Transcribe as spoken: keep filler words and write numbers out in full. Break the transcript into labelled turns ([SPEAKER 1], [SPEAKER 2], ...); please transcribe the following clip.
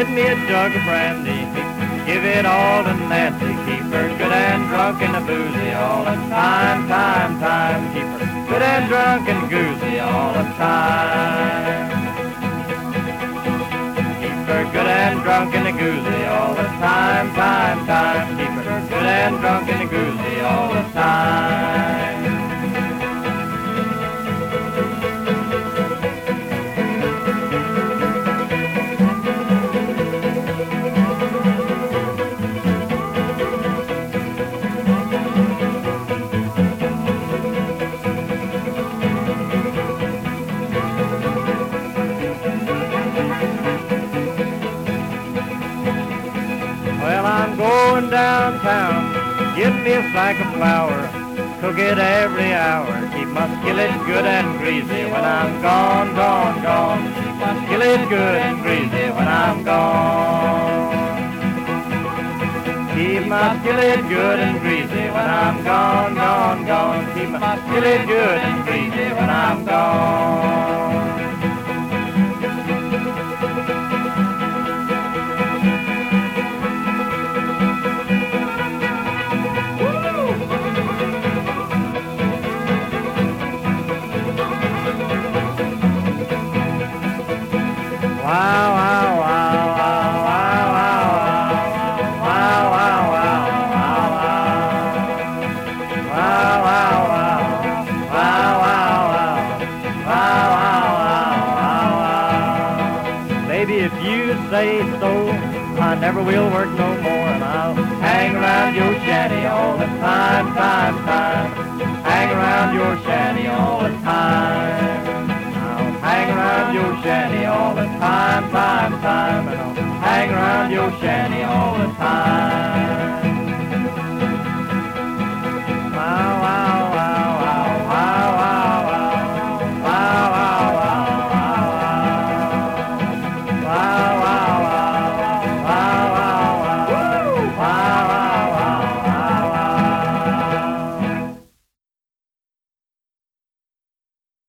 [SPEAKER 1] get me a jug of brandy, give it all to Nancy, keep her good and drunk and a boozy all the time, time, time, keep her good and drunk and goozy all the time. Keep her good and drunk and a goozy all the time, time, time, keep her good and drunk and a goozy all the time. Well, I'm going downtown, get me a sack of flour, cook it every hour, keep my skillet good and greasy when I'm gone, gone, gone. Keep my skillet good and greasy when I'm gone. Keep my skillet good and greasy when I'm gone, gone, gone. Keep my skillet good and greasy when I'm gone. Wow, wow, wow, wow, wow, wow, wow, wow, wow, wow, wow, wow, wow. Baby, if you say so, I never will work no more, and I'll hang around your shanty all the time, time, time. Hang around your shanty all the time. Hang around your shanty all the time, time, time, and I'll hang around your shanty all the time.